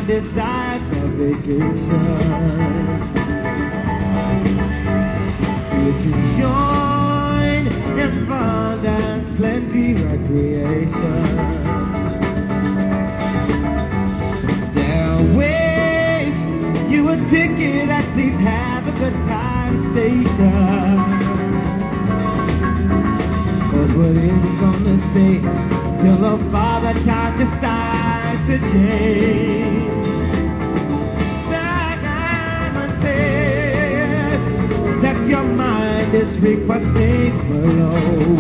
mind decides a vacation. You can join in fun and plenty recreation. There waits you a ticket at these have a good time stations. 'Cause what is gonna stay till the father time decides to change? Simon says that your mind is requesting below.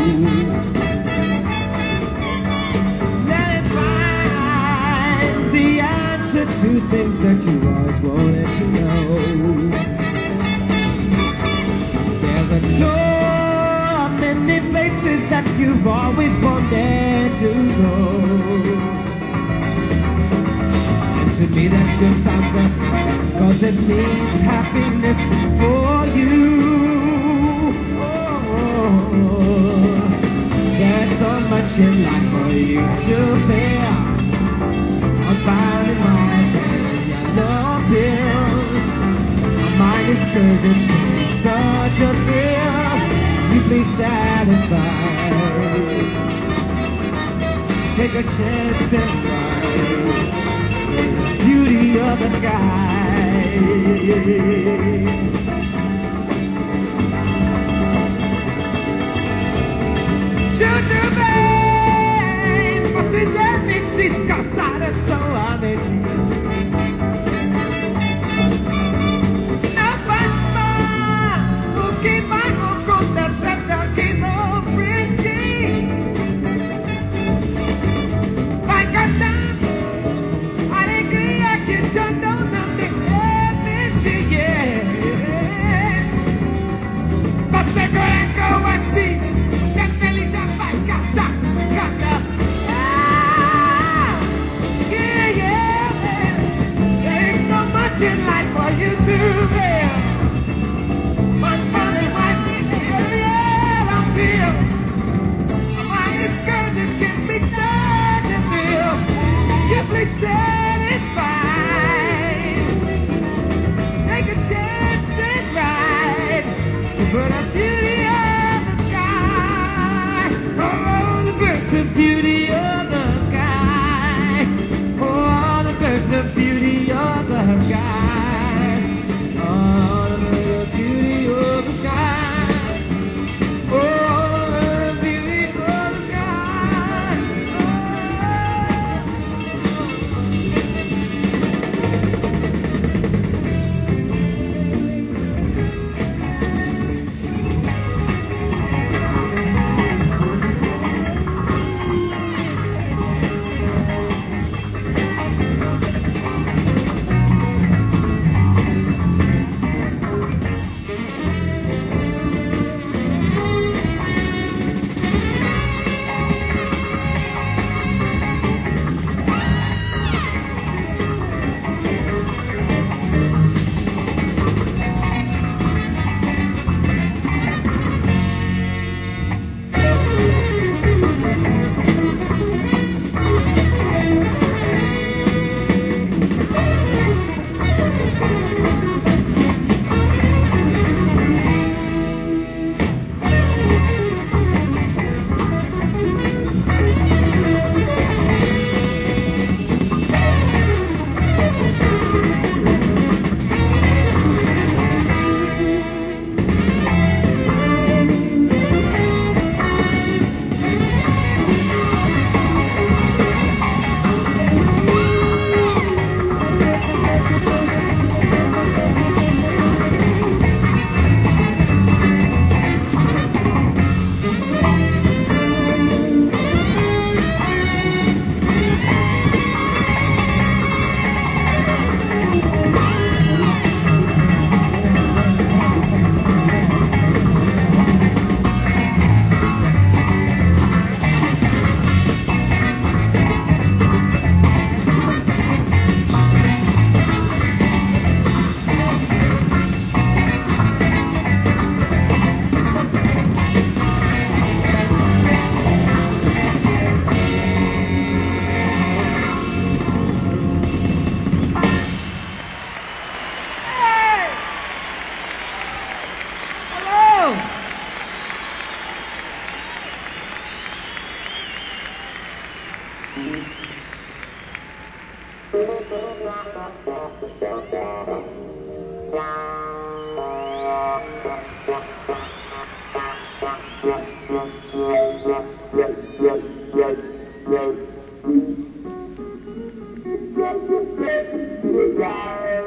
Let it find the answer to things that you always wanted to know. There's a tour of many places that you've always wanted to go. And to me that just sounds best, 'cause it means happiness for you. There's so much in life for you to bear. I'm finding my yellow pills. My mind is sturgeon, it's such a thrill. You be satisfied. Take a chance and ride the beauty of the sky. Choo-choo babe, must be that big she's got started so I'm itchy. No much more, we'll keep my uncle that scepter, keep on preaching. Like I said, alegría que yo no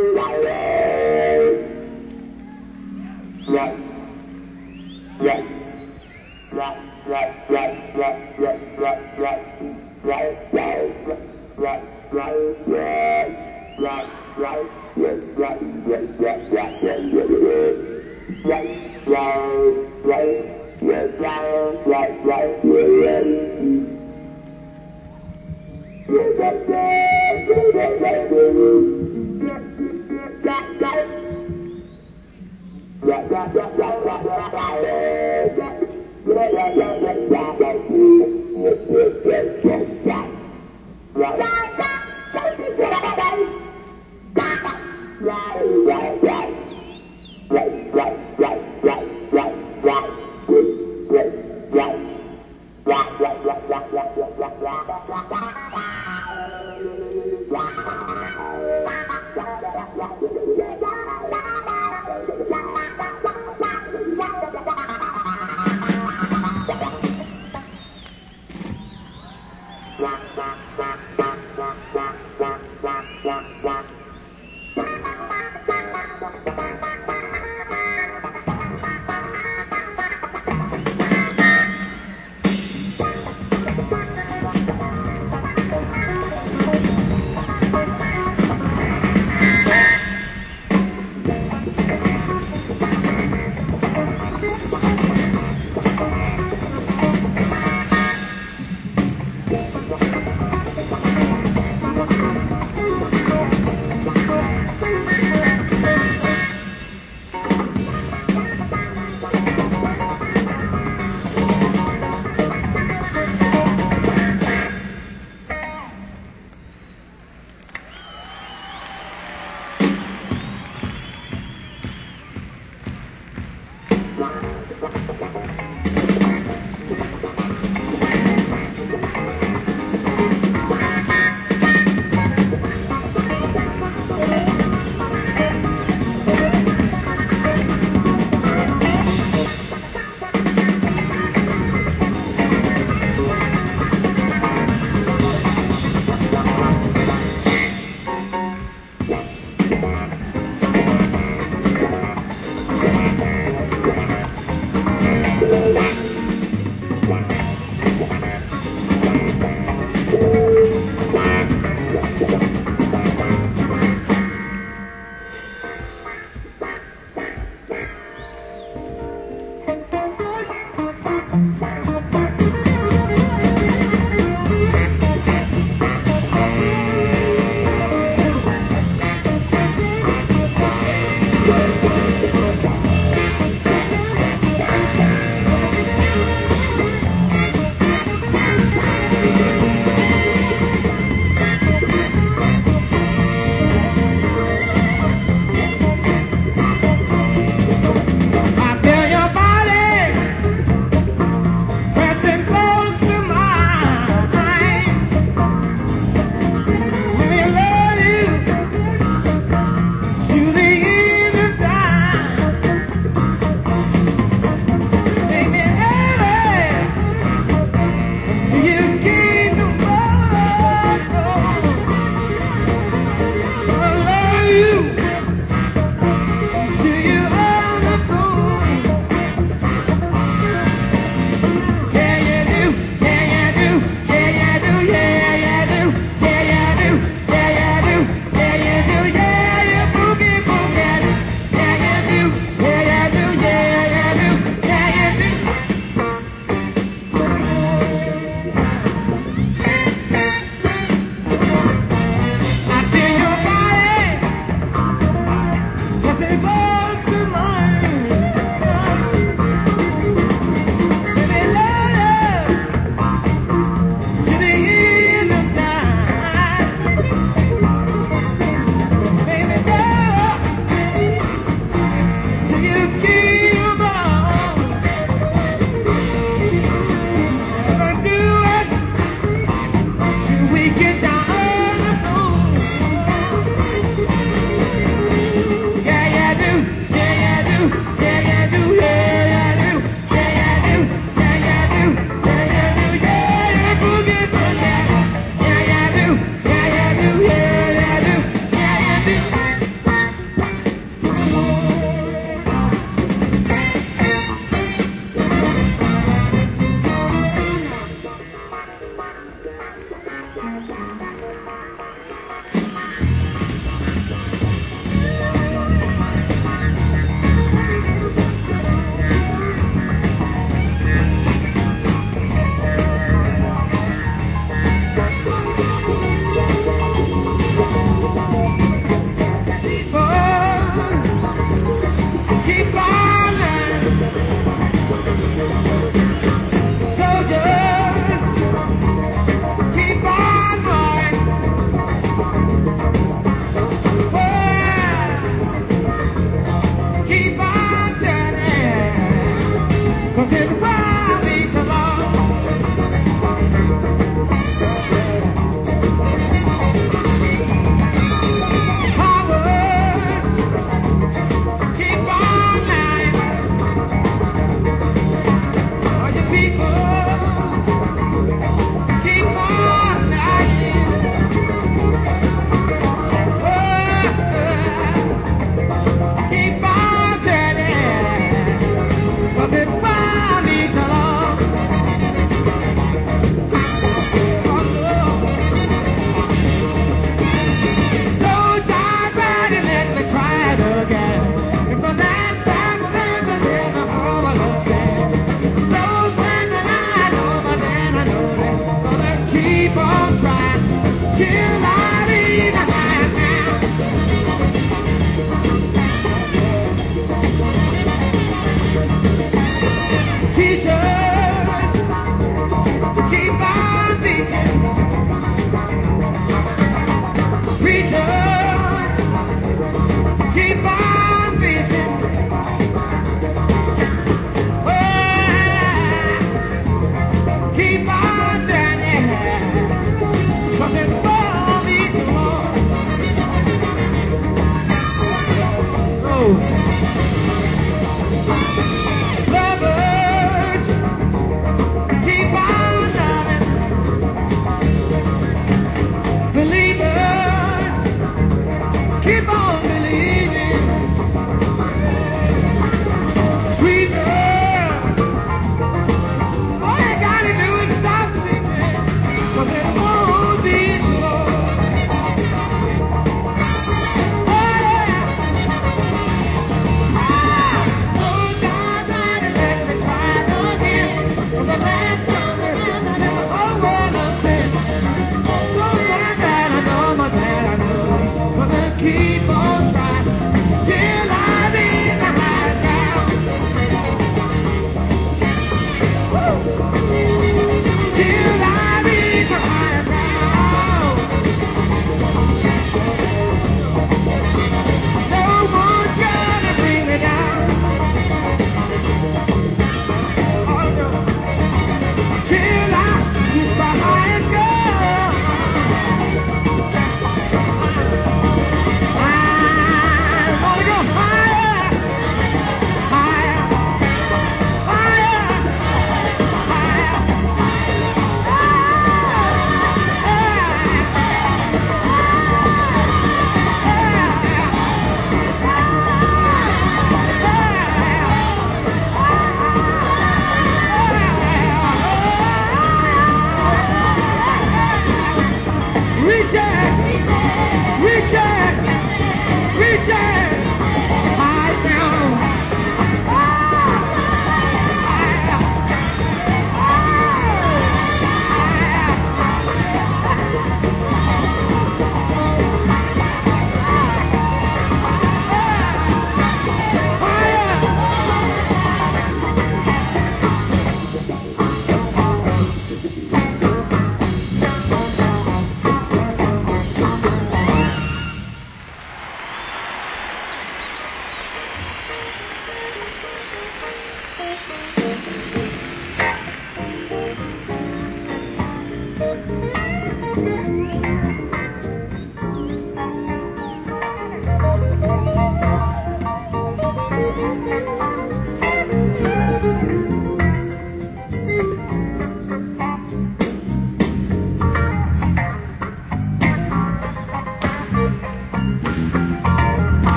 Yeah, you do. Yeah, you do. Yeah, you do. Yeah, you boogie, boogie.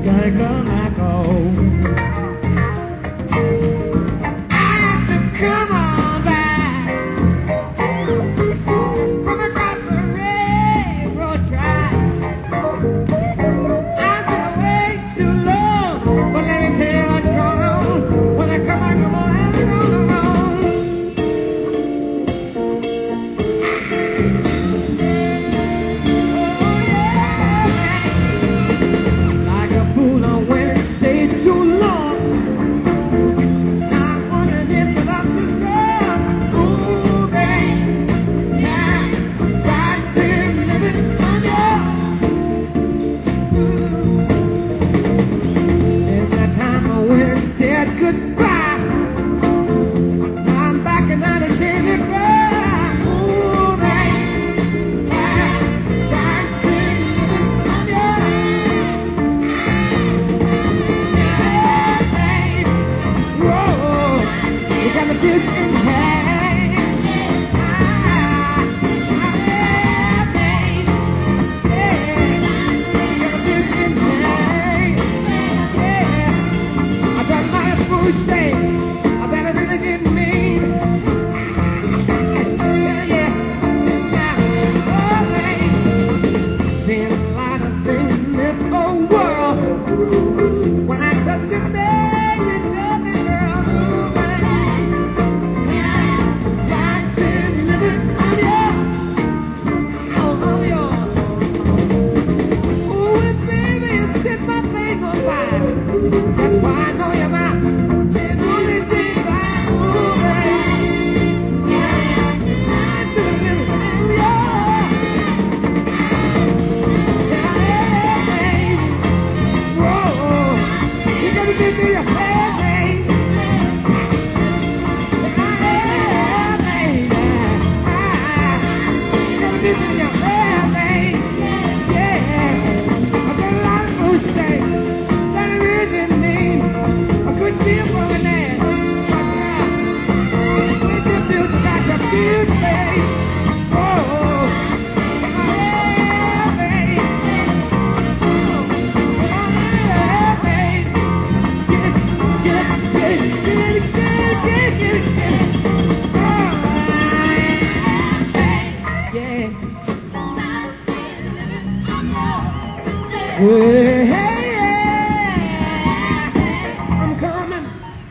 gotta come back home. I said, come on back from across the railroad track. I've been away too long, but let me tell you what's going on. When I come back, come on, have it on. Like a fool on Wednesday too long. I'm wondering if it up to girl. Ooh, babe, yeah, got to live it on you. It's that time of Wednesday goodbye. I'm back and out of Chevy girl. Ooh, babe, yeah, got to live it on you. Whoa, you got the business in hand. You got the business in hand. I done my foolish thing. I bet I really didn't mean. Seen a lot of things in this old world. When I touch your baby, nothing girl moving. Watching living on you. On yours. Ooh, and baby, you set my face on fire. That's why I know you're mine. There's only thing I move. Watching living on you. You gotta give me a hand, babe. You gotta give me a hand, babe. Yeah. I've got a lot of foolish things that I really didn't mean. I couldn't feel for an ass. But it just feels like a good babe. I'm coming.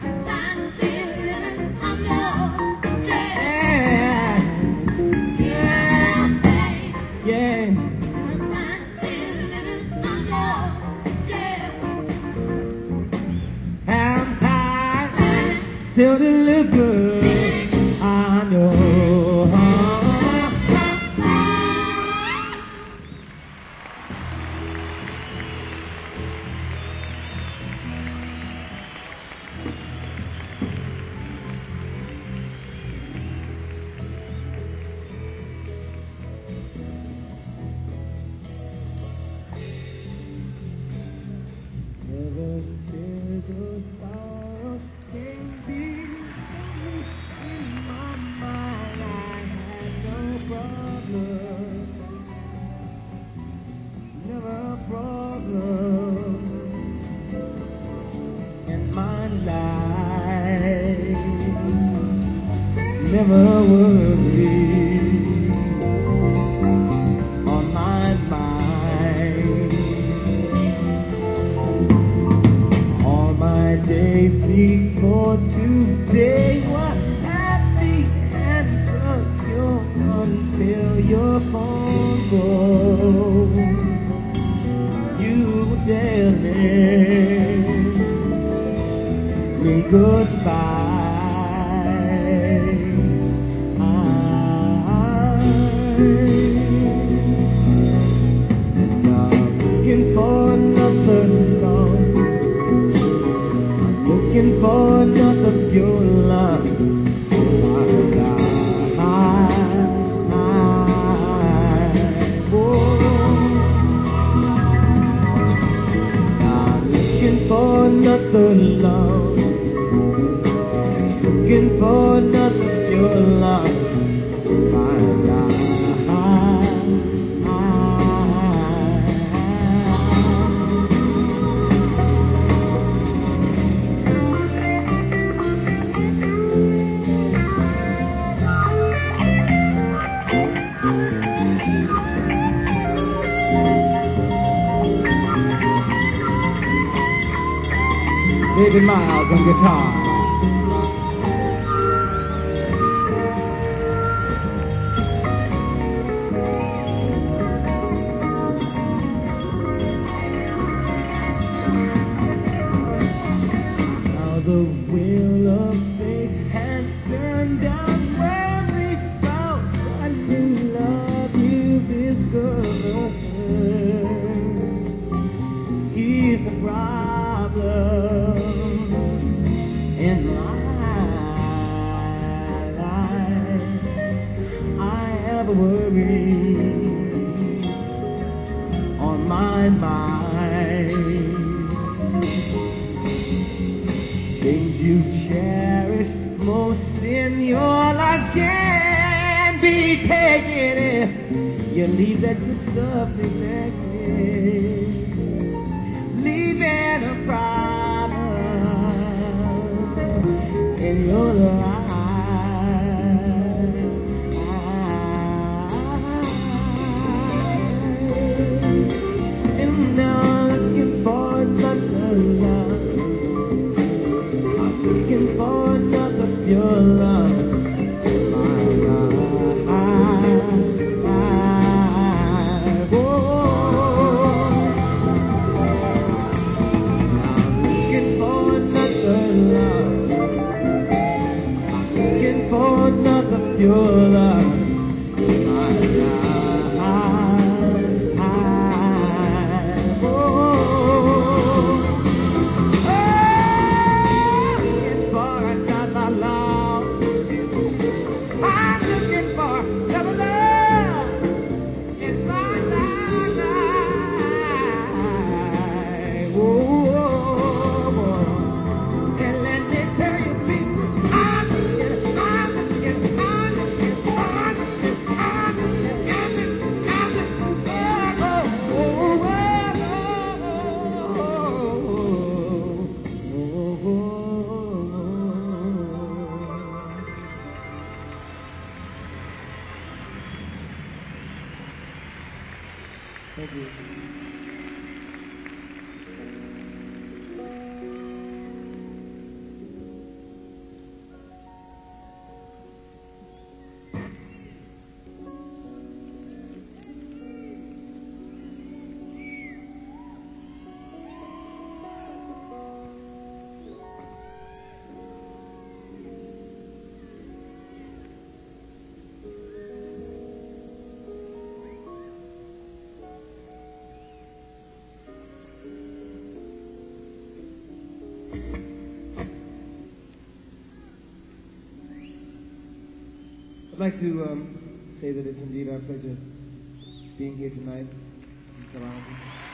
Yeah. I'm tired, still to look good. I know. Never tears or sorrows can be in my mind. I had no problem, never a problem in my life, never a worry on my mind. All my days before today were happy and secure until your phone goes. You tell me goodbye. I'm looking for another love. Looking for another pure love. I'm looking for another love. Looking for another pure love. David Miles on guitar. Now the wheel of fate has turned down where we found a new love you discovered. He's a problem in my life. I have a worry on my mind. Things you cherish most in your life can't be taken if you leave that good stuff neglected. Leaving a problem in your life. And now I'm looking for another love. I'm looking for another pure love. Your love in my life. Looking for another love. I'm looking for another love in my life. And let me tell you, people, I'm looking. Thank you. I'd like to say that it's indeed our pleasure being here tonight in Philadelphia.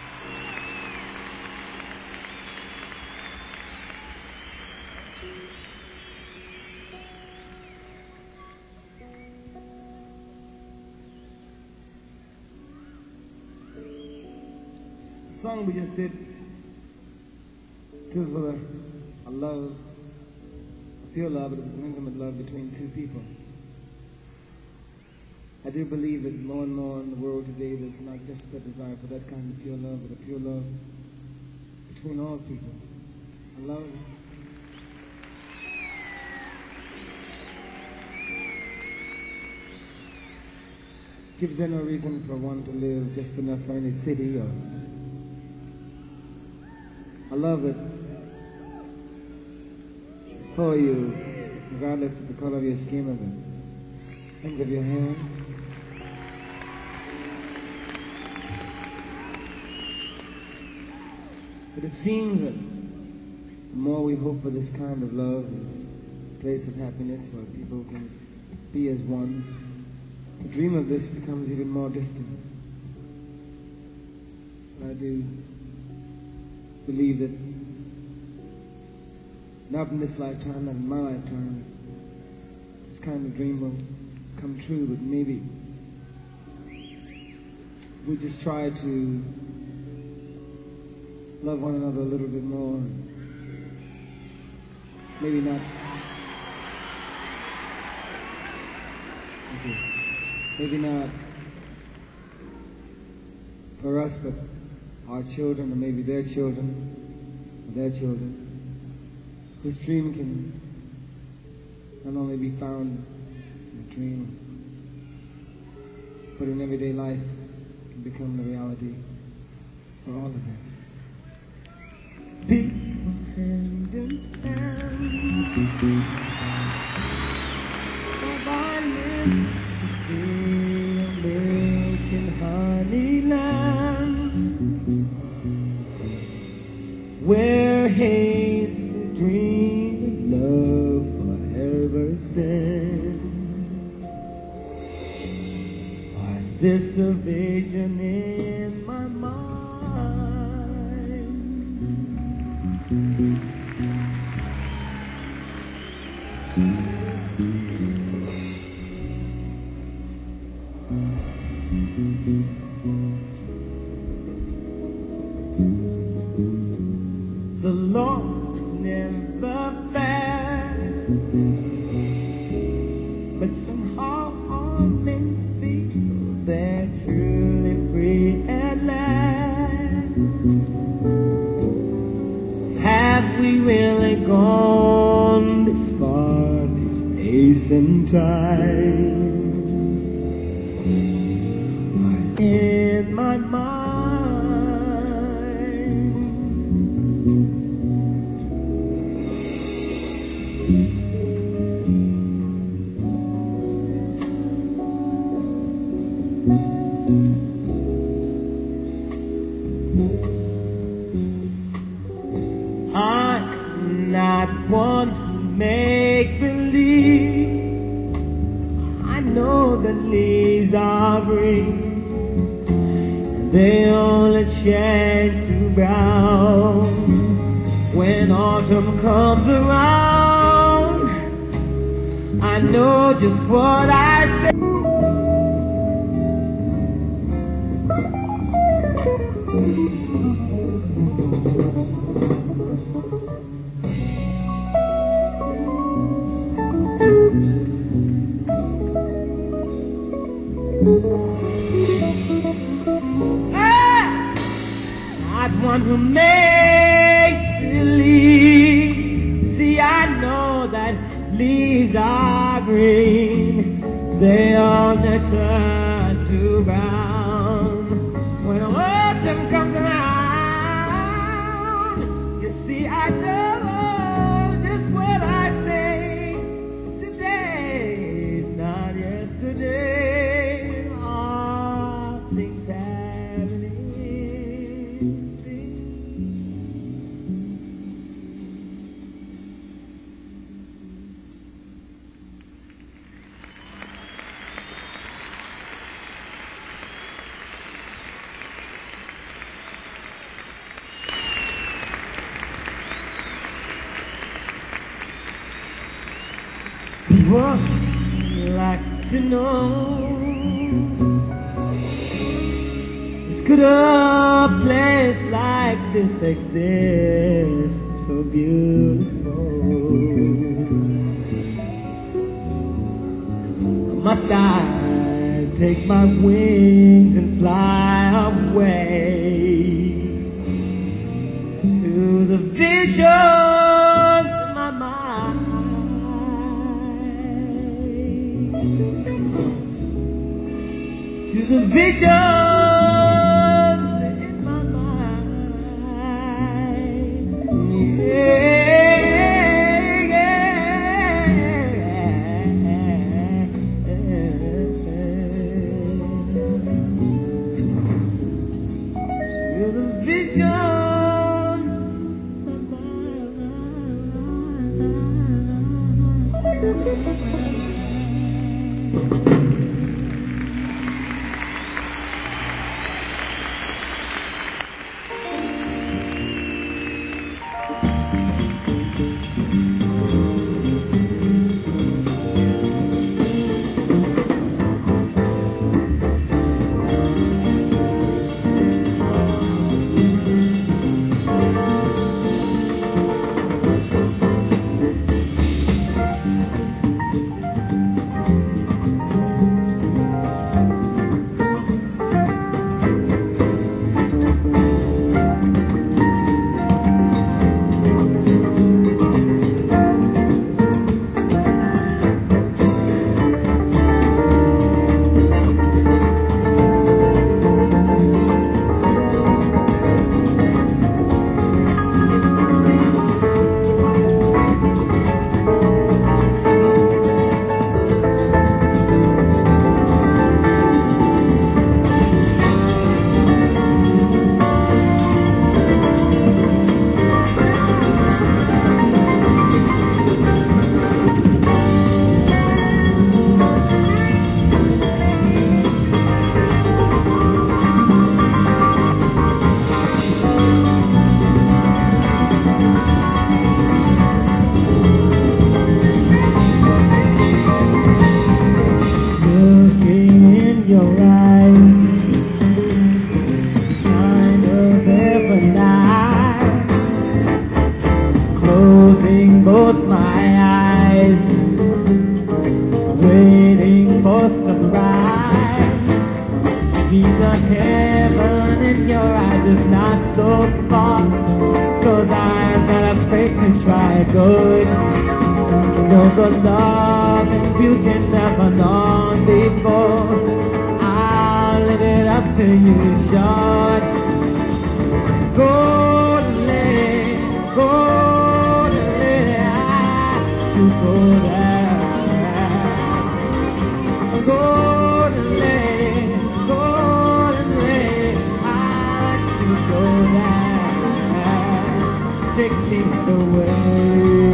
The song we just did was for a love, a pure love, but it was an intimate love between two people. I do believe that more and more in the world today there's not just the desire for that kind of pure love, but a pure love between all people. A love gives there no reason for one to live just enough for any city, or a love that is for you regardless of the color of your skin or the things of your hair. But it seems that the more we hope for this kind of love, this place of happiness where people can be as one, the dream of this becomes even more distant. But I do believe that not in this lifetime, not in my lifetime, this kind of dream will come true, but maybe we just try to love one another a little bit more. Maybe not. Okay. Maybe not for us, but our children, or maybe their children, or their children. This dream can not only be found in a dream, but in everyday life can become the reality for all of us. People hand in hand, I live to see a milk and honey land, where hate's a dream and love forever stands. Was this a vision in my mind? The Lord's never fair, but somehow all men feel they're truly free at last. Have we really gone this far, this space and time? Was in my mind. I'm not one to make believe. I know that leaves are green, they only change to brown when autumn comes around. I know just what I say. Not one who makes believe. See, I know that leaves are green, they all turn to brown when autumn comes around. You see, I know just what I say. Today's not yesterday. All things happening. What I'd like to know is, could a place like this exist, so beautiful? Must I take my wings and fly away to the visions of my mind? To the visions in my mind, to the visions in my mind. close my eyes, waiting for surprise. Maybe the heaven in your eyes is not so far, 'cause I'm not afraid to try good. Know the love and you can never know before. I'll live it up to you, short. Golden lady, you go there. Golden lady, I like to go there. Take me away.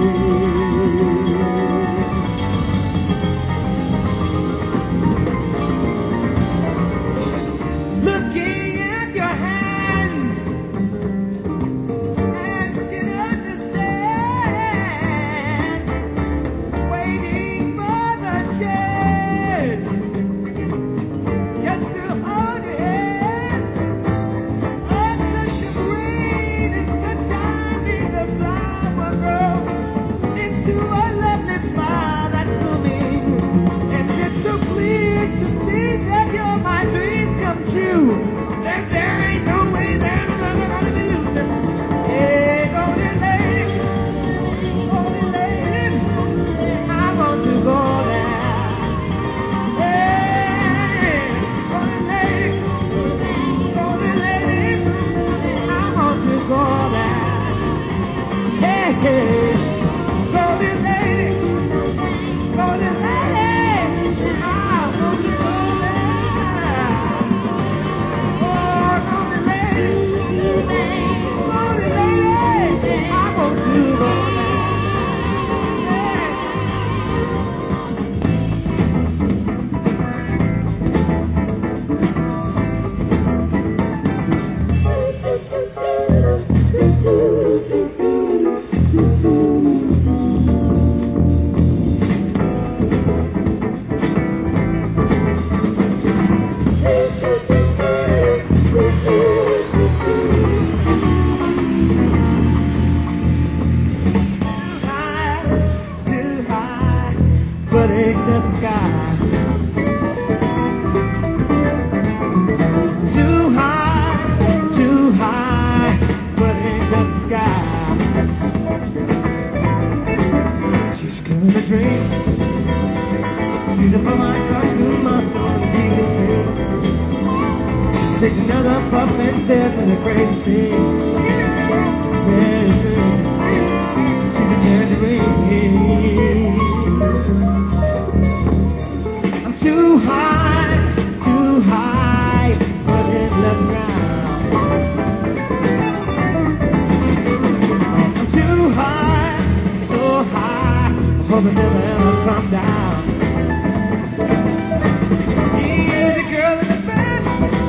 There's another pup and stairs in the crazy thing. She's a tangerine. I'm too high, but it left ground. I'm too high, so high, I hope it never ever come down. Here's a girl in the bed.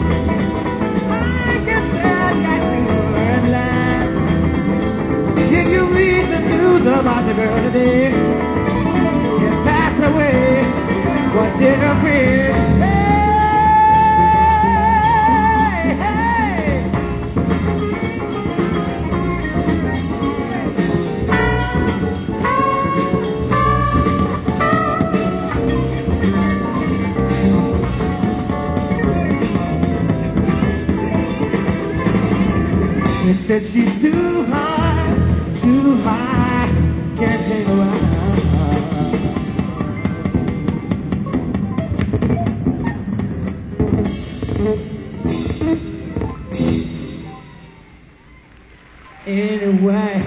Give you reason to about the girl today. You passed away. What did her bring? Hey, hey. They said she's too high, can't hang around. Anyway,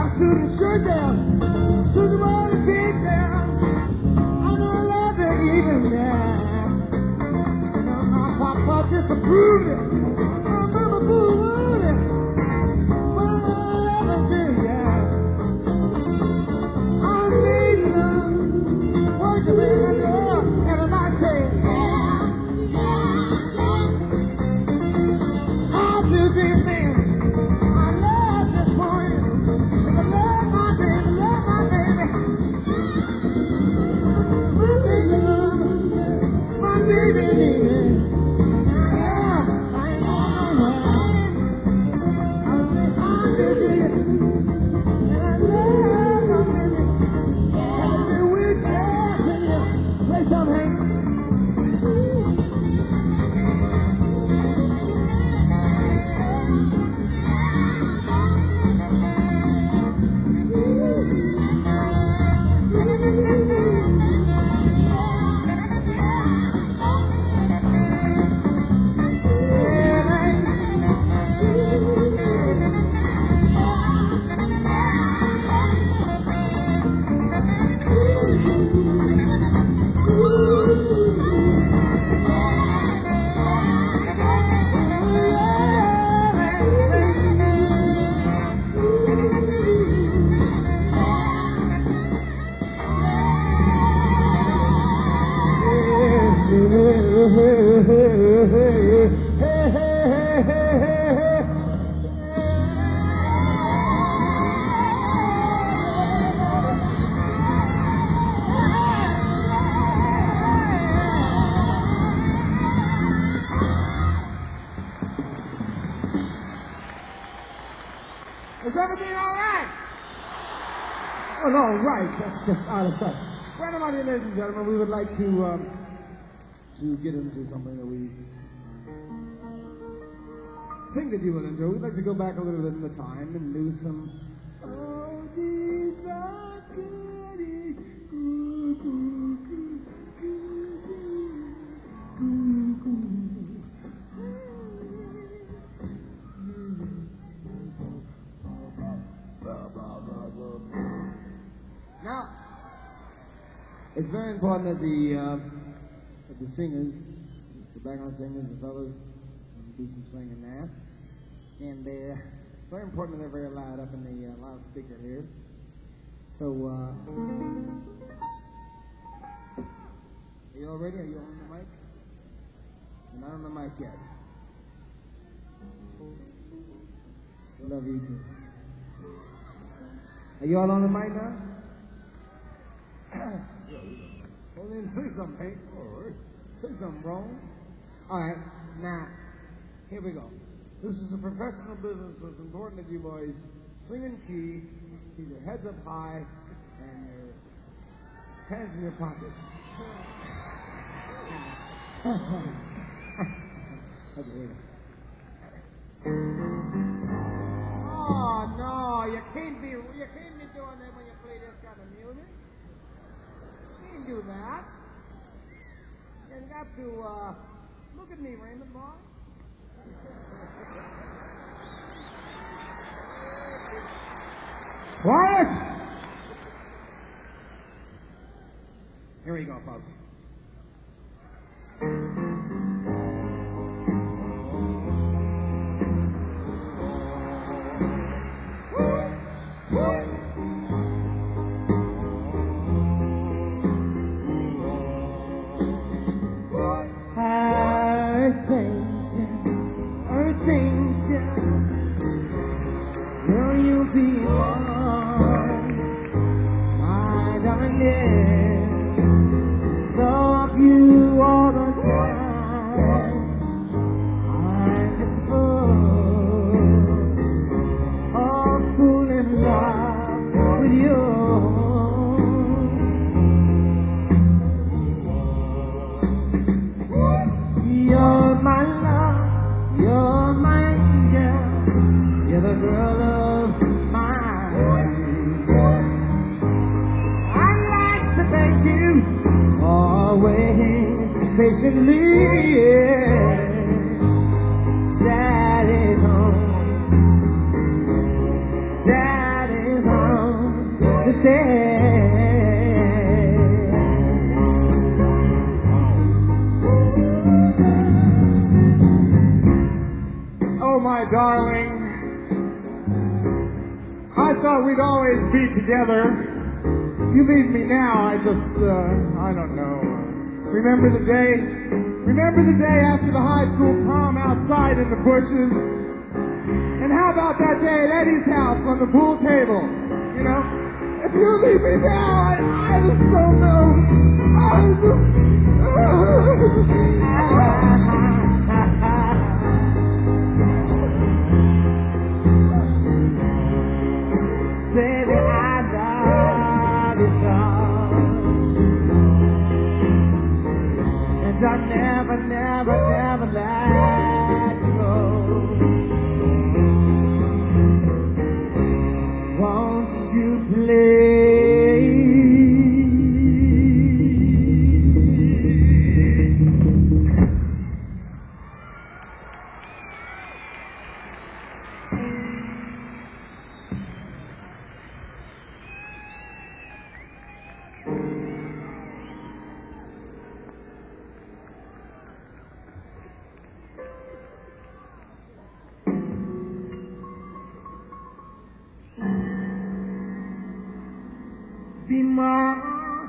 suit and shirt down, suit the ball and big down. I know I love her even now. And my papa disapproved it. My mama booed it. But I love her too, yeah. I need love. Won't you bring that door? Everybody say, yeah, yeah. I'll do these things. I love this morning. I love my baby, love my baby. My baby, baby. Yeah, I know nowhere. I'll do this. And I love my baby. And the witch glass in you. Play some, Hank. Is everything all right? Well, all right. That's just out of sight. Right about here, ladies and gentlemen, we would like to get into something that we think that you will enjoy. We'd like to go back a little bit in the time and do some. Oh, these are goodies. Goo, goo, goo, goo, goo, goo. Now, it's very important that the singers, the background singers, the fellas, do some singing now. And it's very important that they're very loud up in the loudspeaker here. So, are you all ready? Are you on the mic? You're not on the mic yet. Love you too. Are you all on the mic now? Well, then say something, Hank. All right. Say something, wrong. All right. Now, here we go. This is a professional business, so it's important that you boys sing in key, keep your heads up high, and your hands in your pockets. Okay. Oh no, you can't be doing that when you play this kind of music. You can't do that. You got to look at me, Raymond boy. Quiet! Here we go, folks. That is home. to stay. Oh, my darling, I thought we'd always be together. You leave me now, I don't know. Remember the day after the high school prom outside in the bushes? And how about that day at Eddie's house on the pool table? You know? If you leave me now, I just don't know. Baby, I love you so, and I never, never, never let you go. Won't you please be mine?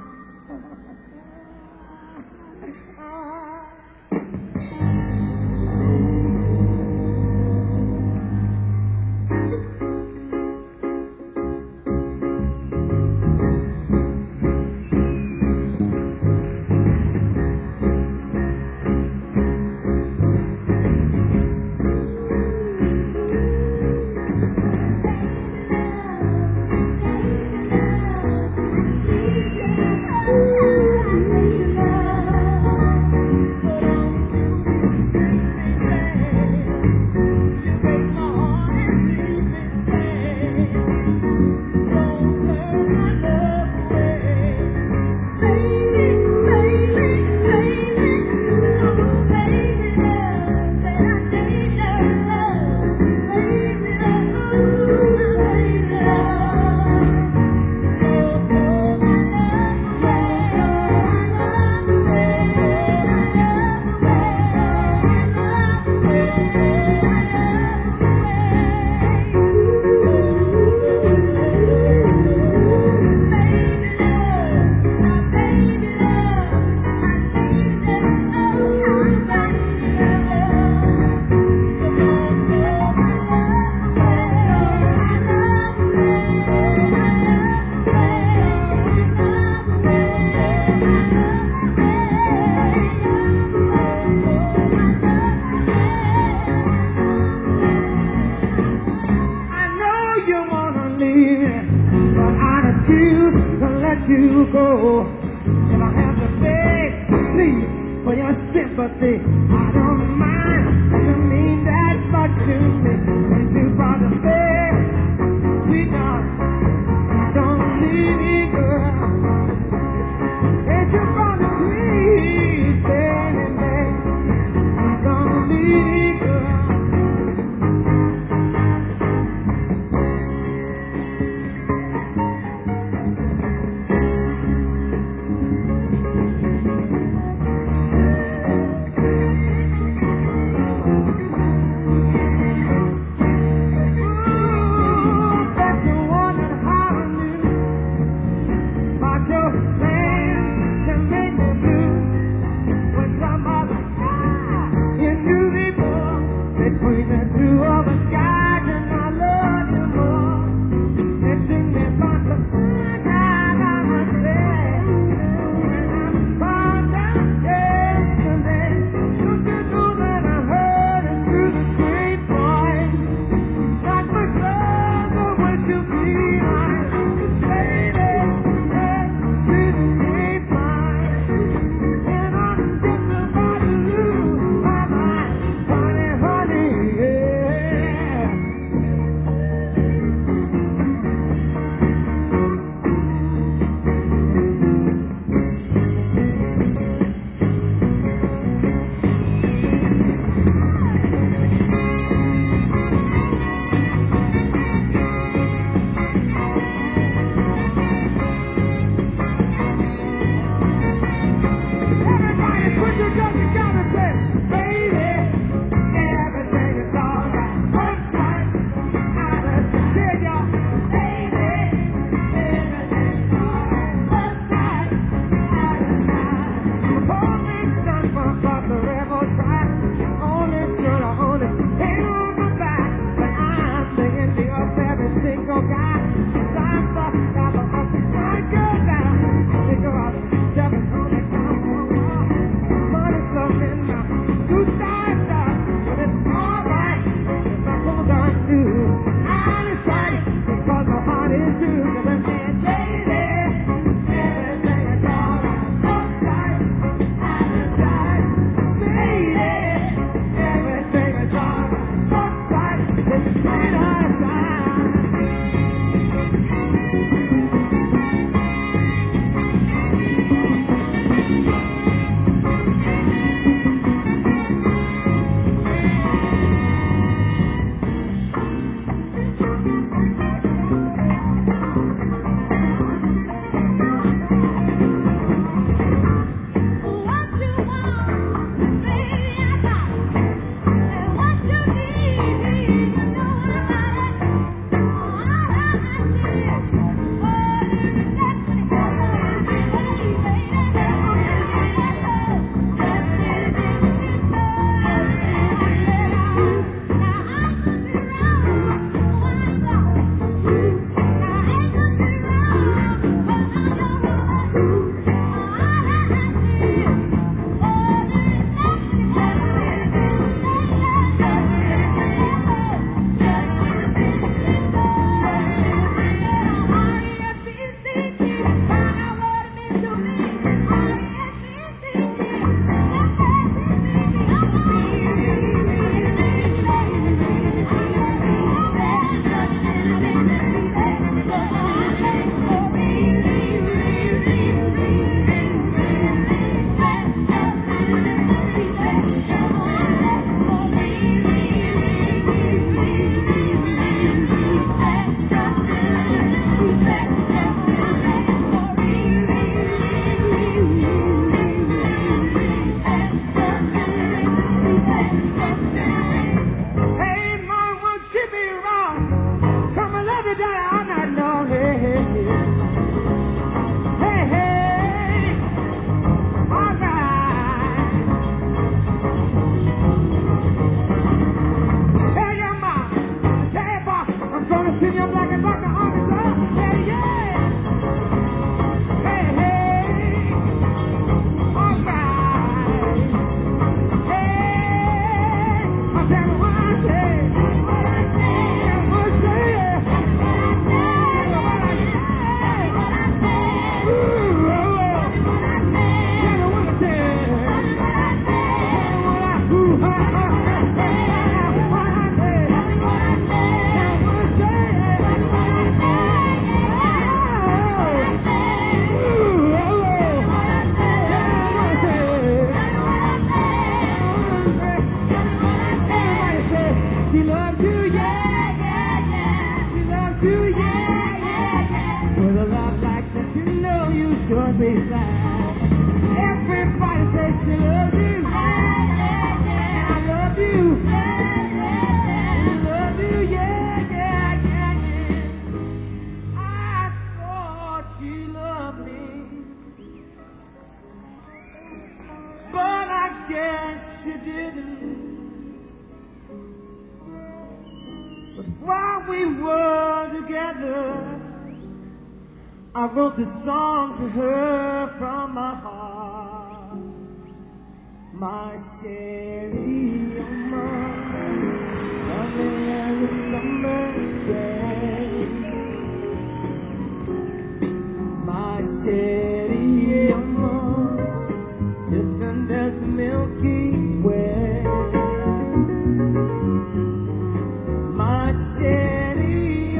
You go, if I have to beg, please, for your sympathy, I don't mind. You mean that much to me. Ain't you proud to beg, sweetheart? Don't leave me, girl. Ain't you proud to please, baby, please don't leave me, girl. love like that, you know you should be sad. Everybody says she loves you. I love you. I love you, yeah, yeah, yeah, yeah. I thought she loved me, but I guess she didn't. But while we were together, I wrote this song to her from my heart. My Sherry, lovely as a summer day. My Sherry, distant as the Milky Way. My Sherry,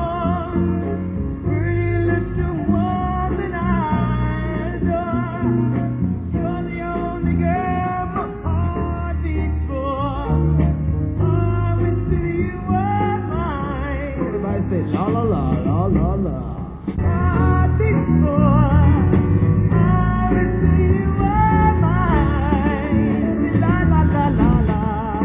pretty little woman I adore. You're the only girl my heart beats for. I wish that you were mine. Everybody say la la la la la la. Heart beats for. I wish that you were mine. Say la la la la la.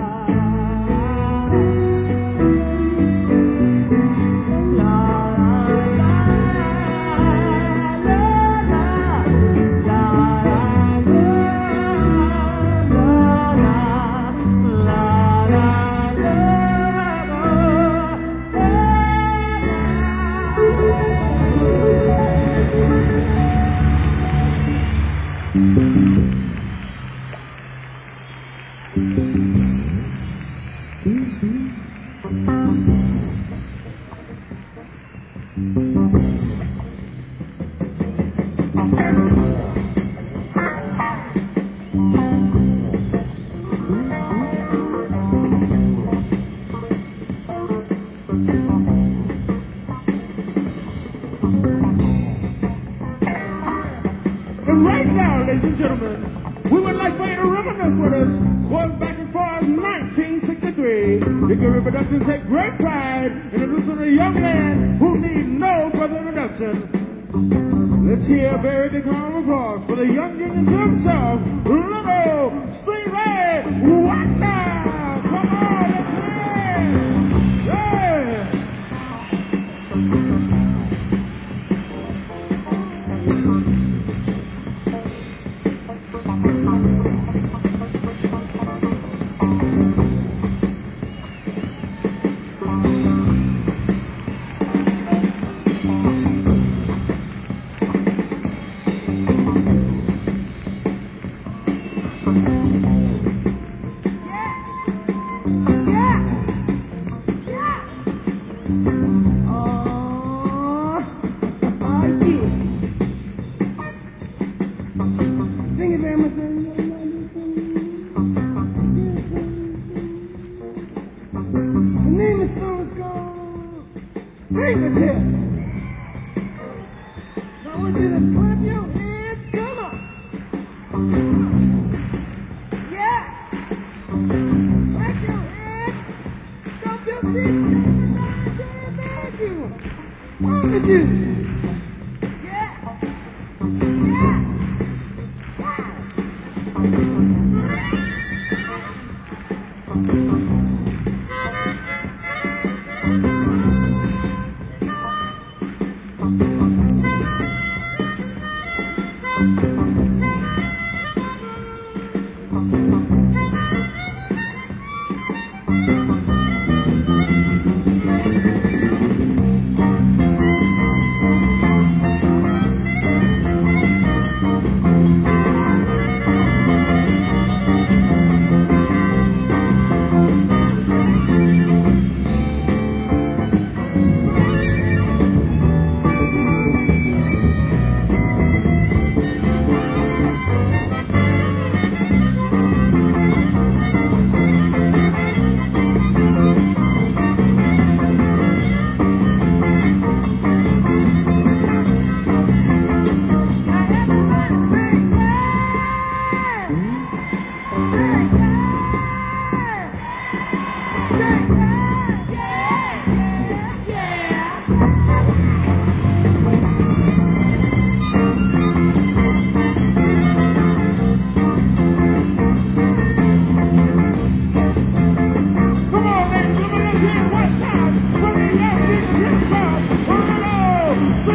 And right now, ladies and gentlemen, we would like for you to reminisce with us going back as far as 1963. Hickory Productions take great pride in introducing a young man who needs no further introduction. Let's hear a very big round of applause for the young genius himself, Little Stevie Wonder. Come on, let's hear it. Yeah.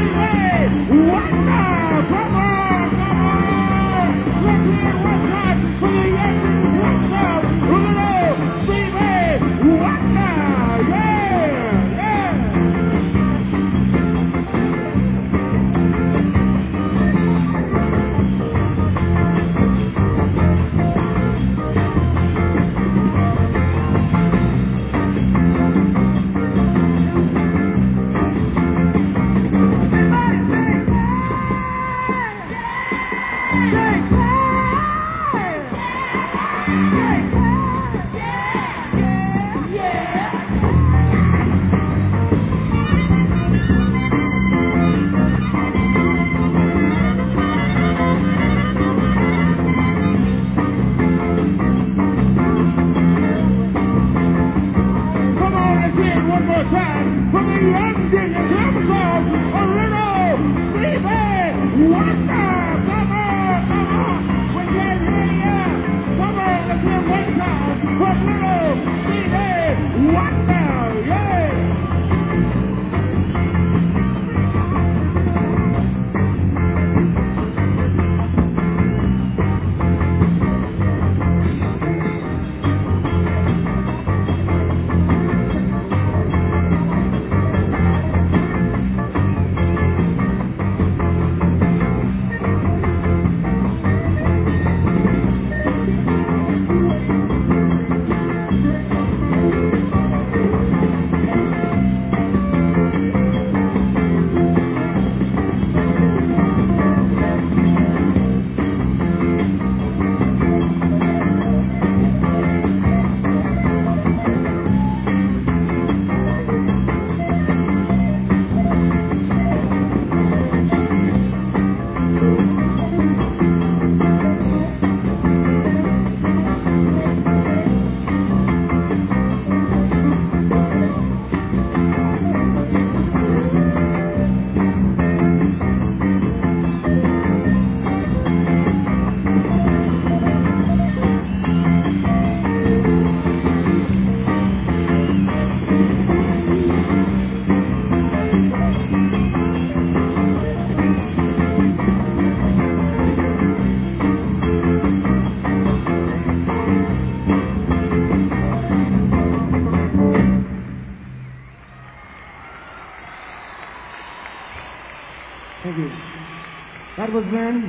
Thank you. That was then.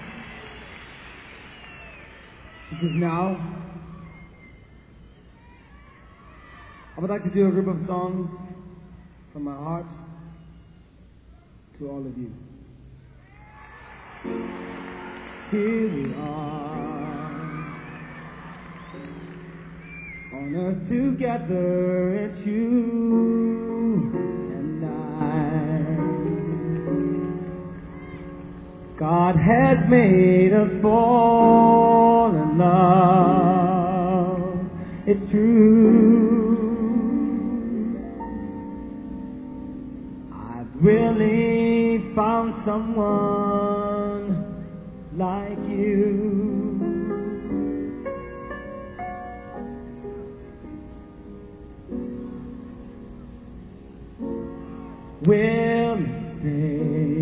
This is now. I would like to do a group of songs from my heart to all of you. Here we are on earth together, it's you and I. God has made us fall in love, it's true. I've really found someone like you. Will you stay?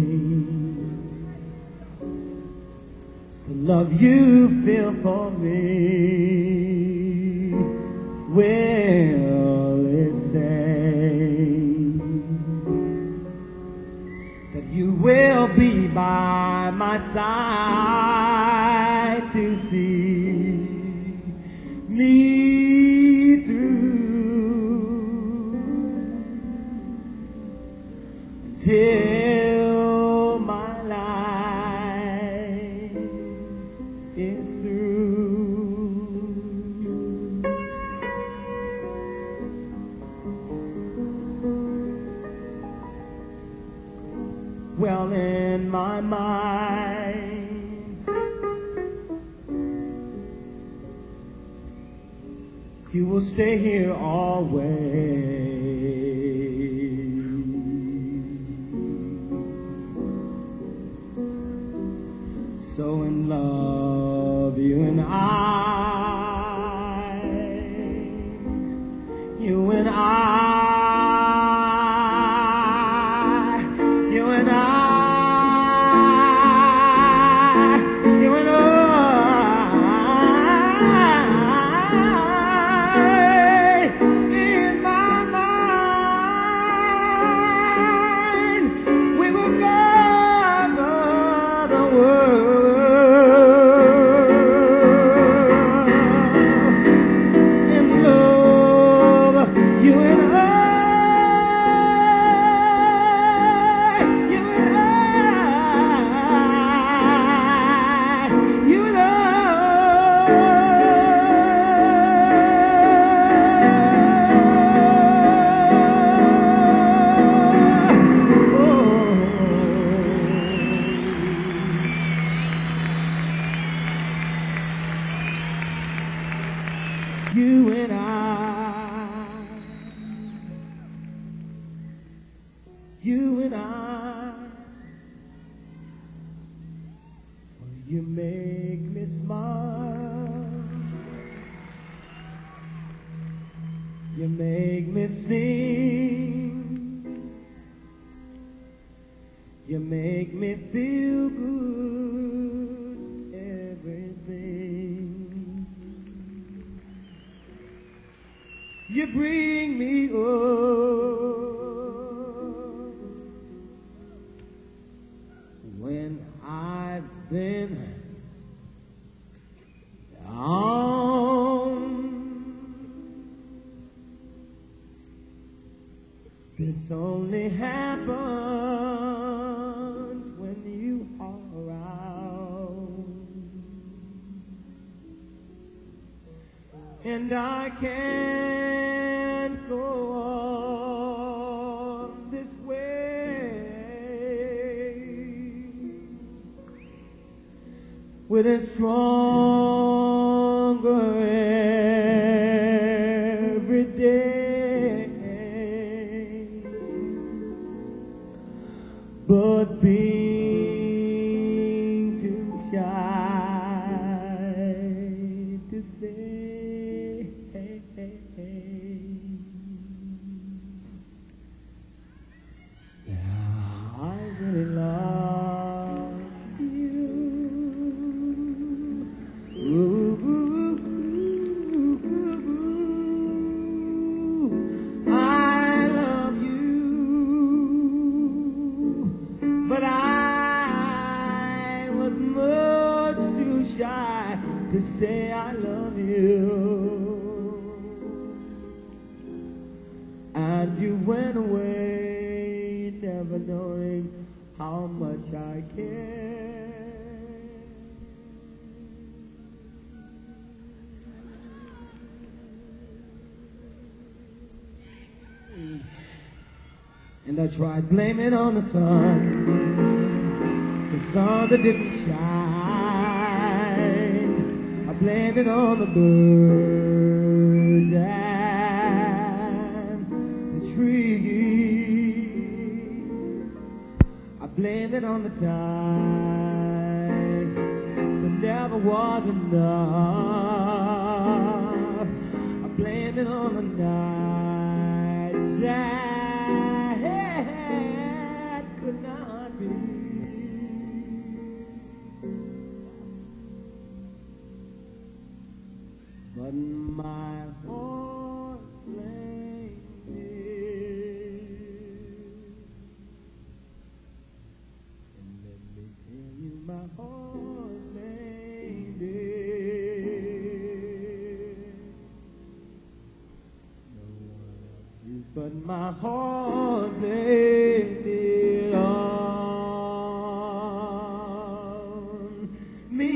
The love you feel for me, will it stay? That you will be by my side to see me through until my life is through. Well, in my mind, you will stay here always. So in love, you and I, you and I, you and I. You make me smile. You make me sing. You make me feel good. Everything. You bring me up when I've been down. This only happens when you are around, and I can't go on this way with a stronger every day, but being too shy to say I really love you. Ooh, ooh, ooh, ooh. I love you, but I was much too shy to say I love you. And you went away, never knowing how much I care. And I tried blaming on the sun that didn't shine. I blamed it on the birds and the trees. I blamed it on the time that never was enough. I blamed it on the night that could not be. But my heart lay dead. And let me tell you, my heart lay dead. No one else's but my heart lay dead on me.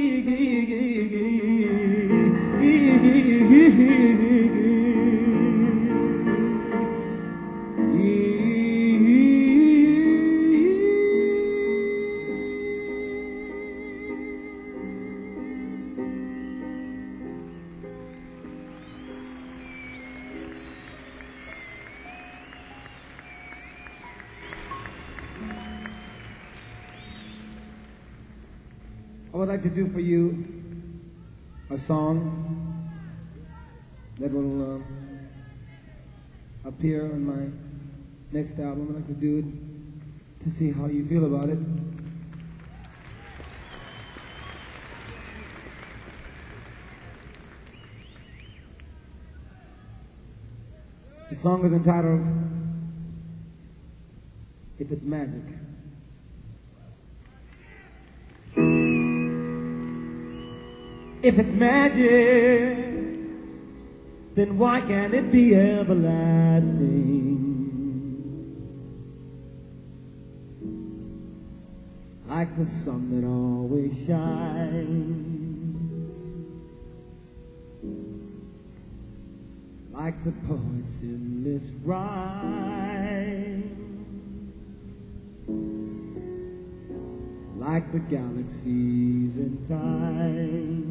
I would like to do for you a song that will appear on my next album. I'd like to do it to see how you feel about it. The song is entitled If It's Magic. If it's magic, then why can't it be everlasting? Like the sun that always shines, like the poet's endless rhyme, like the galaxies in time.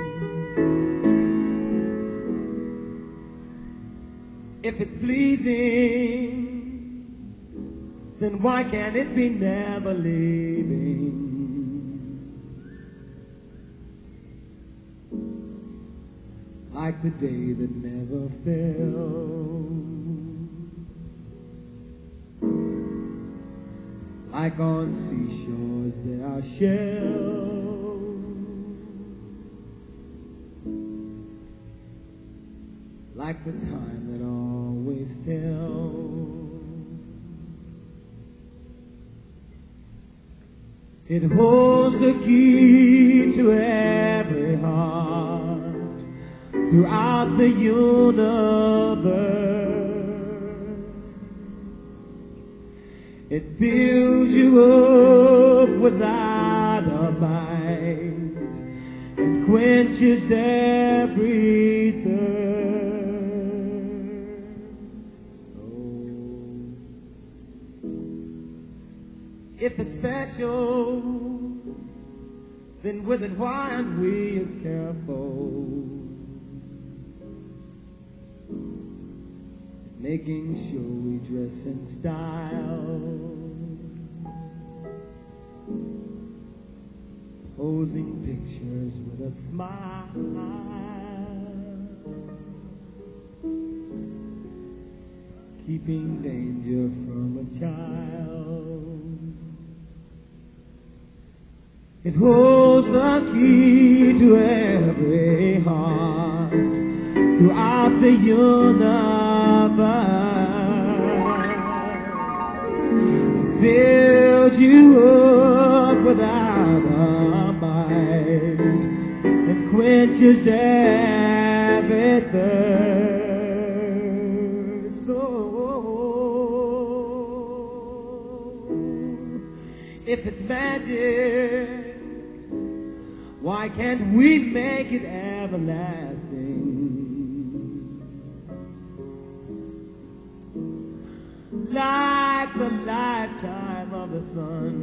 If it's pleasing, then why can't it be never leaving? like the day that never fell, like on seashores there are shells, like the time that always tells. It holds the key to every heart throughout the universe. It fills you up without a bite and quenches every thirst. If it's special, then with it why aren't we as careful? Making sure we dress in style, posing pictures with a smile, keeping danger from a child. It holds the key to every heart throughout the universe. It fills you up without a bite and quenches every thirst. Oh, if it's magic, why can't we make it everlasting? Like the lifetime of the sun.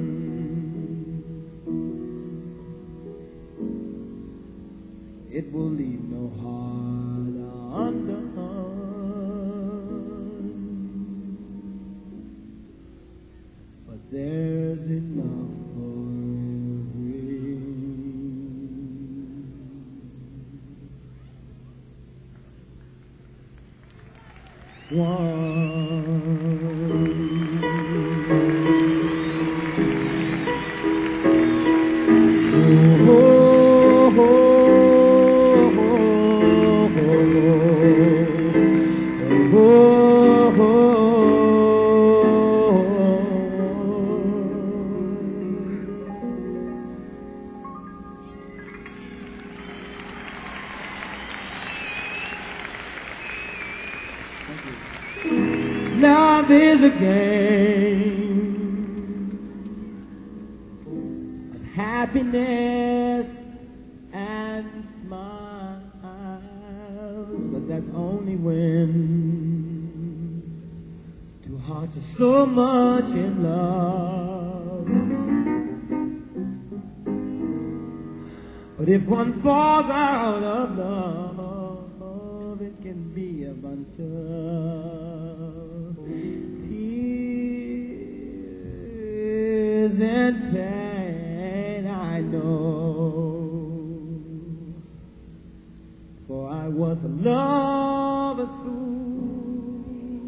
It will leave no heart undone. But there's enough for love is a game of happiness and smiles, but that's only when two hearts are so much in love. But if one falls out of love, it can be a bunch of and pain, I know, for I was a lover's fool.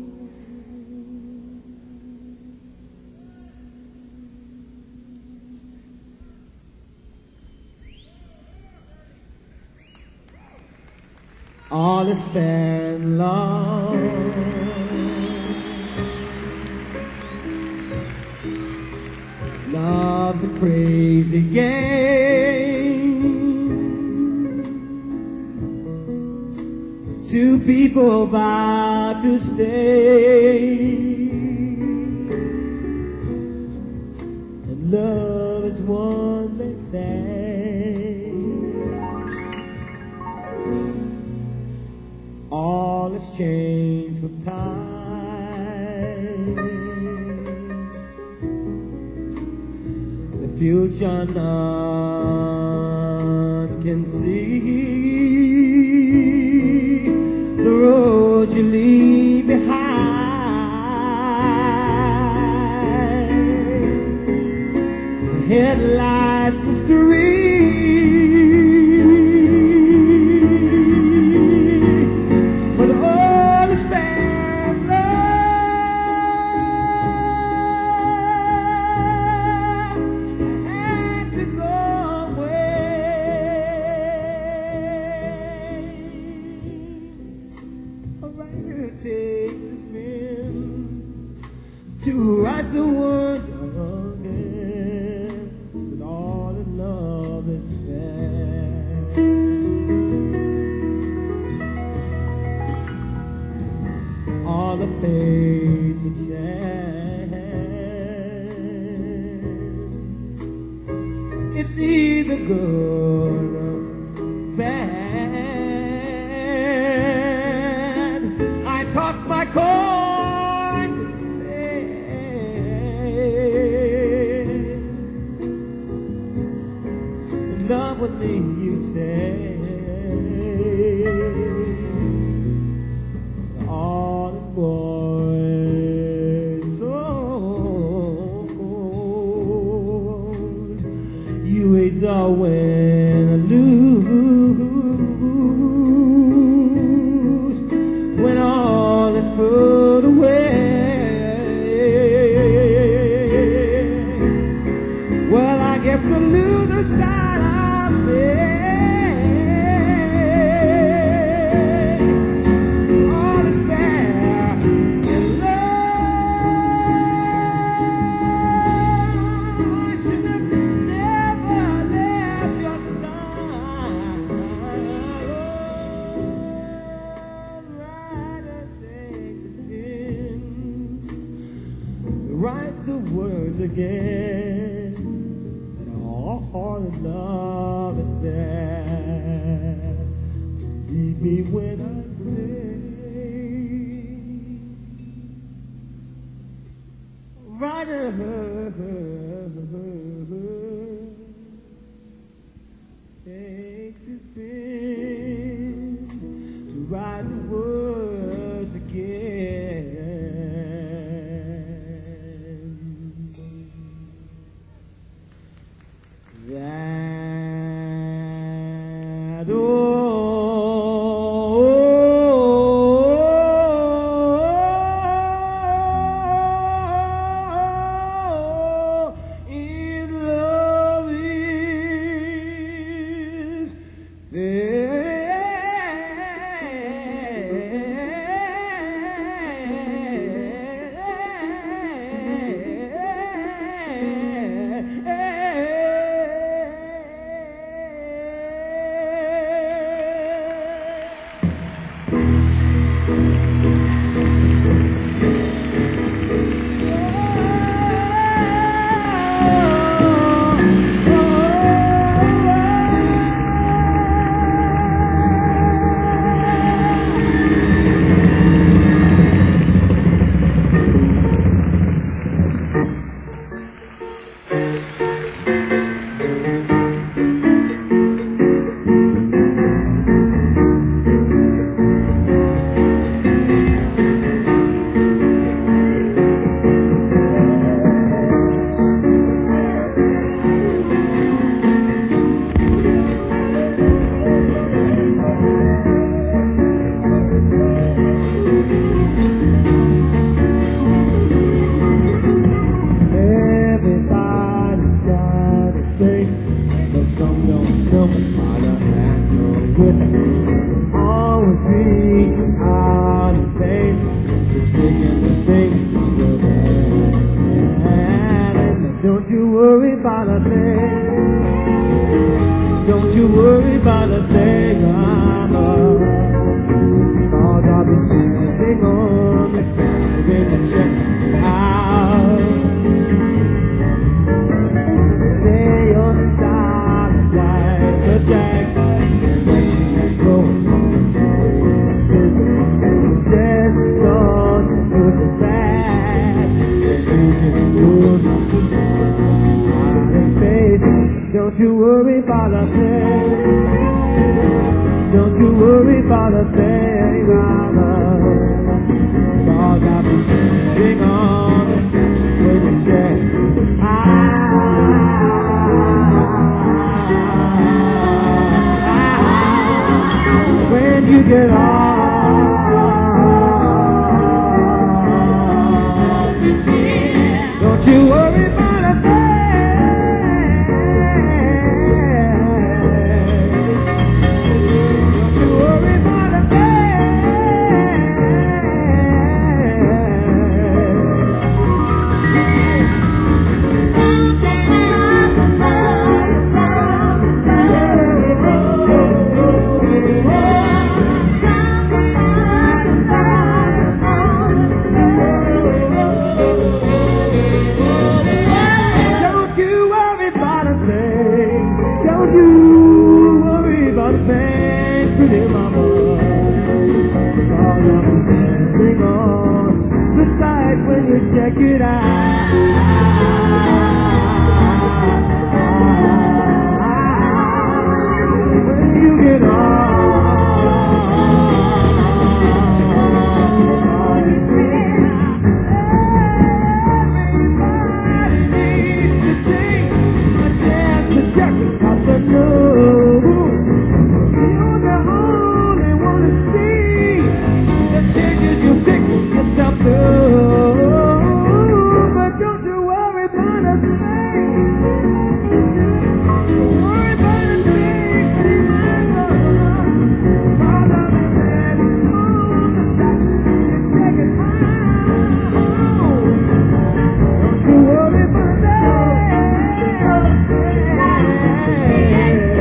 All is fair in love. Love's a crazy game. Two people vow to stay, and love is one they say. All is changed with time. Future none can see, the road you leave behind, the headlights mystery. It's either good or bad. I toss my coin instead. Love with me, you say. All the boys so cold. You either win or lose when all is put away. Well, I guess the loser side of me. All is fair in love. Should have never left your side. Writer takes its pen to write the words again. All of love is bad. Leave me when I say, writer takes his pen to write the words again. That in love Don't you worry about a thing. know you're the only one to see the changes you take yourself through. But don't you worry about a thing. Worry about a thing, my love. My love is ready on the side. You take it home. Don't you worry about that.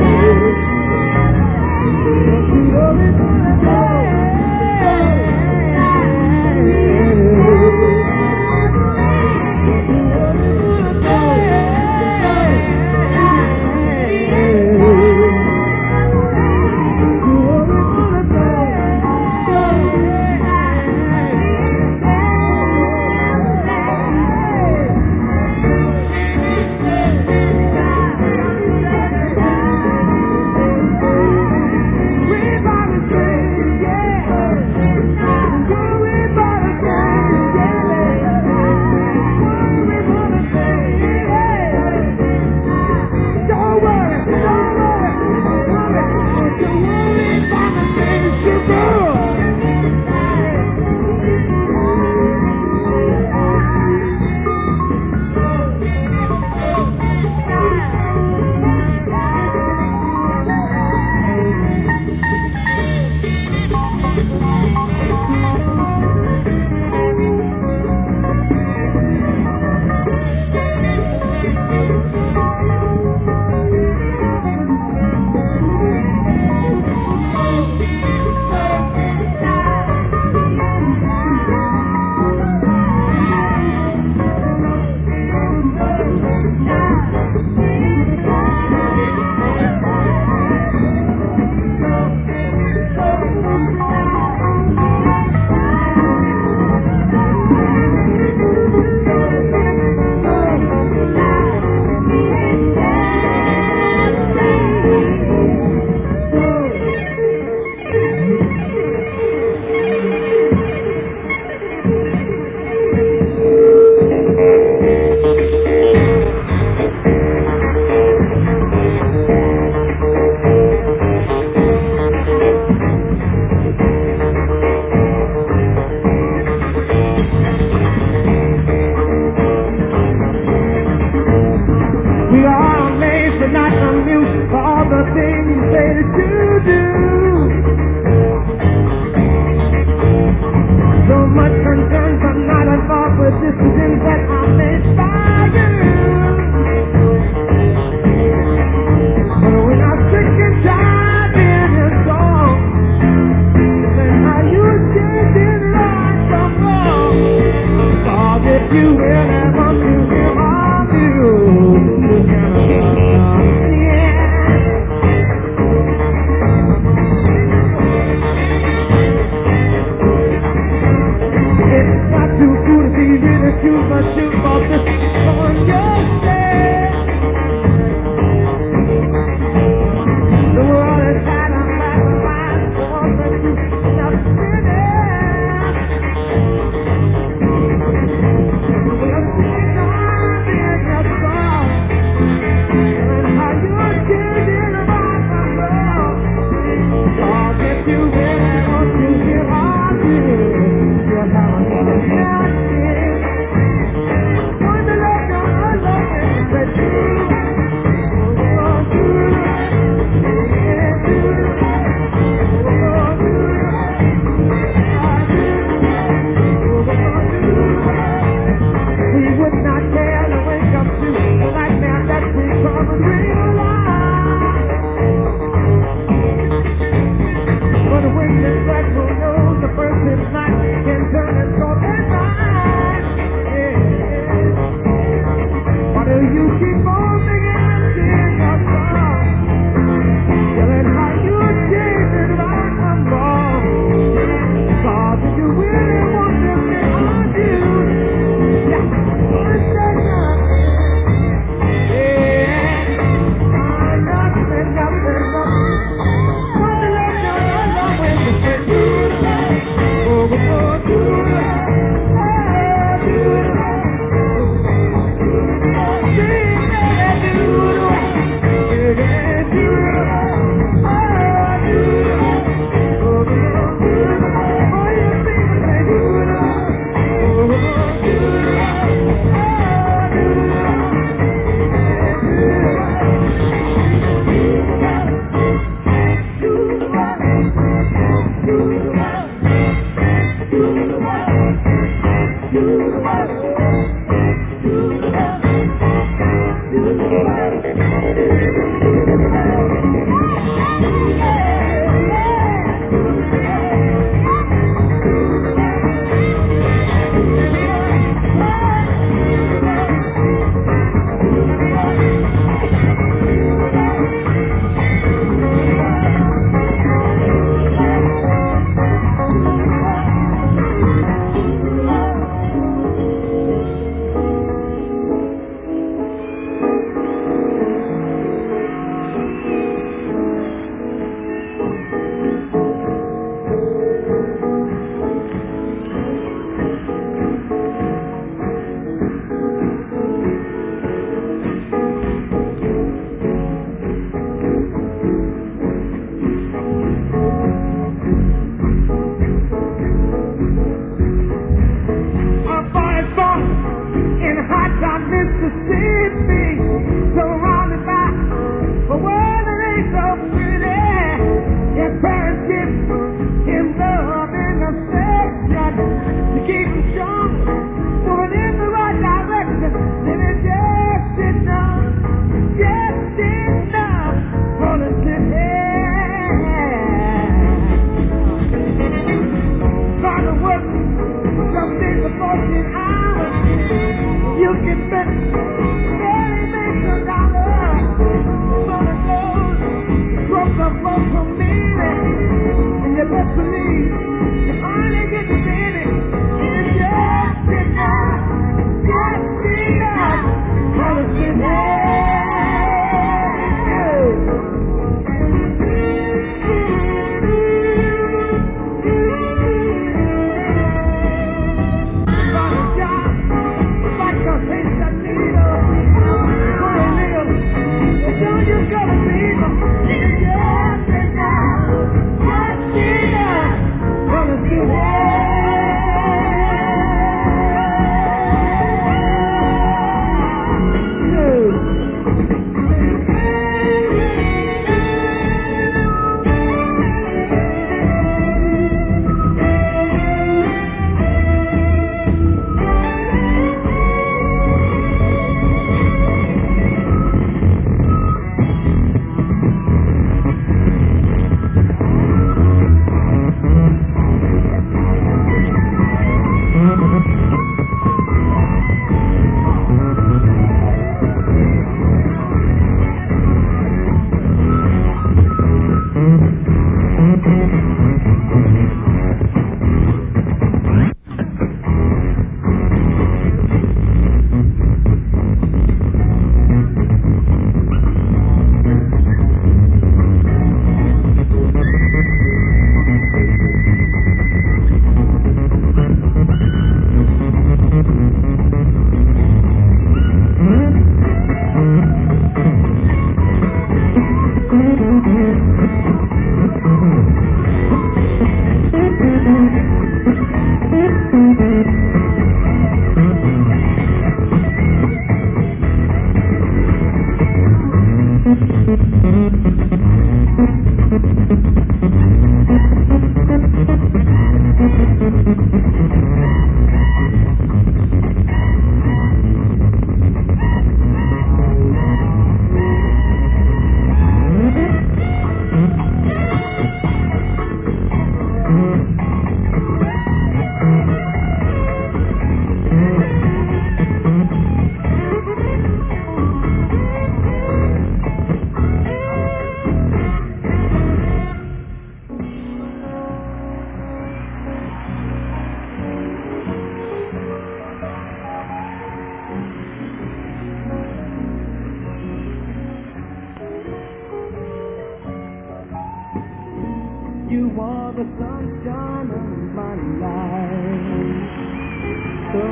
you're the sunshine of my life. So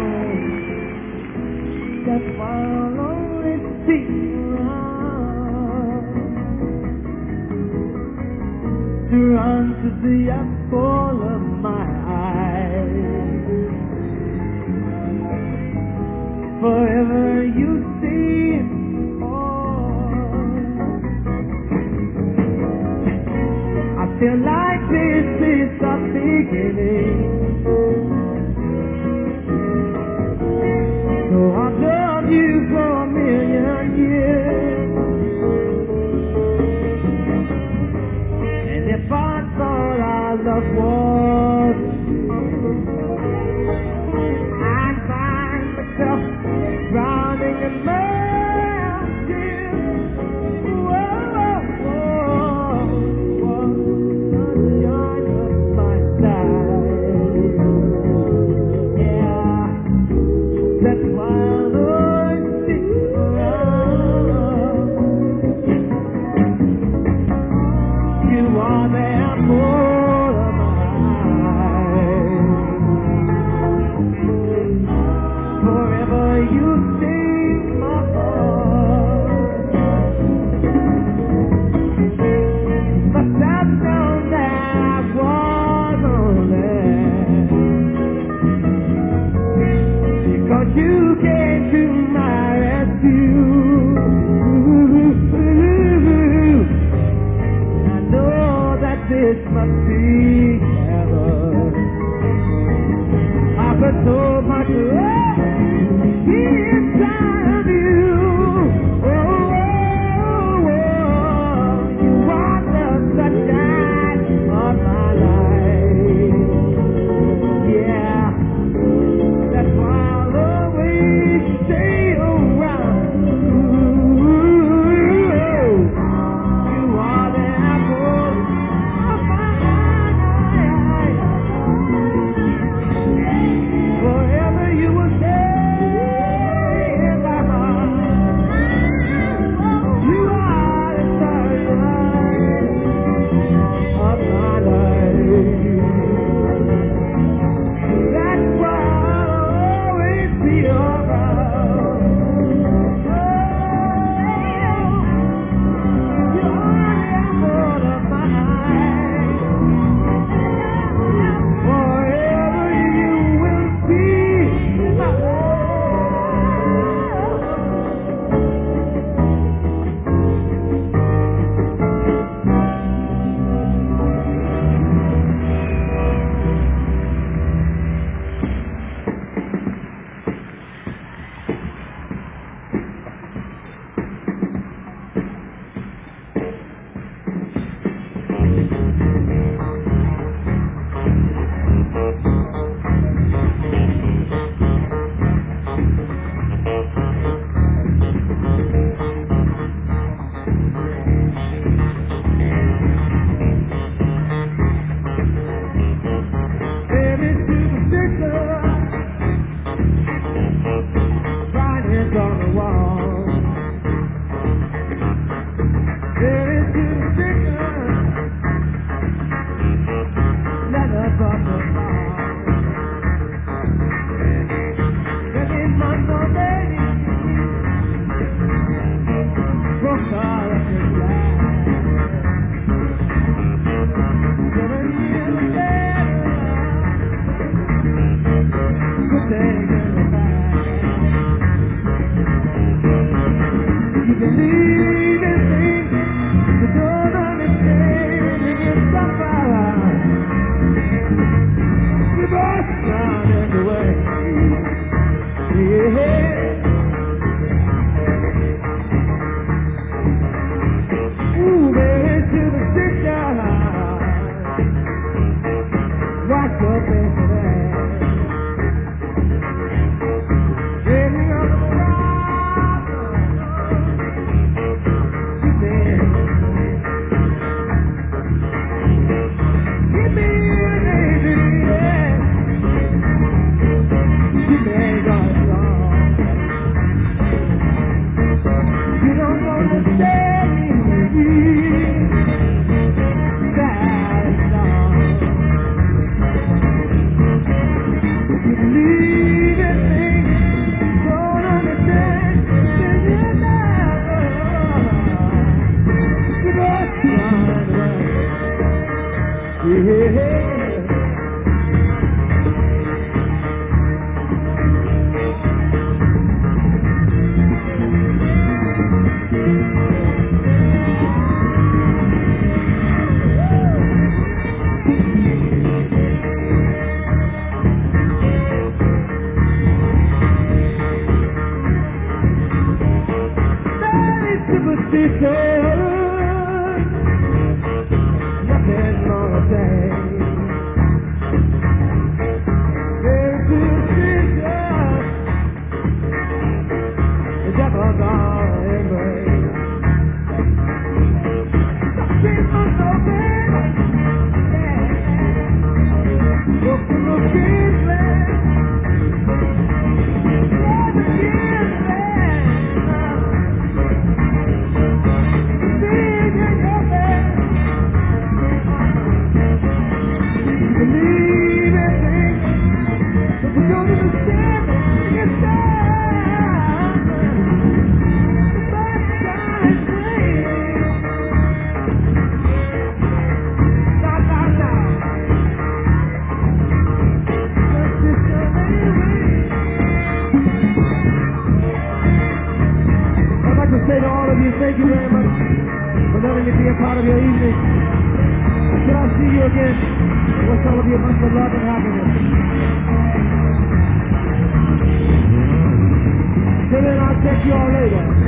that's why I'll always be around to run to the apple of my eye. Forever you stay on. I feel like this is the beginning. So I've loved you for a million years. And if I thought our love was I'd find myself drowning in mountains. Whoa, whoa, whoa, sunshine of my life. Superstitions, nothing more to say. Very suspicious, the devil's all in vain. Something must open, yeah. Open the business, never give back. Believe in things, but you don't understand it. It's time. The sunshine rain. La la la. Let's just I'd like to say to all of you, thank you very much for letting me be a part of your evening. Until I see you again, I wish all of you much of love and happiness. Till then, I'll check you all later.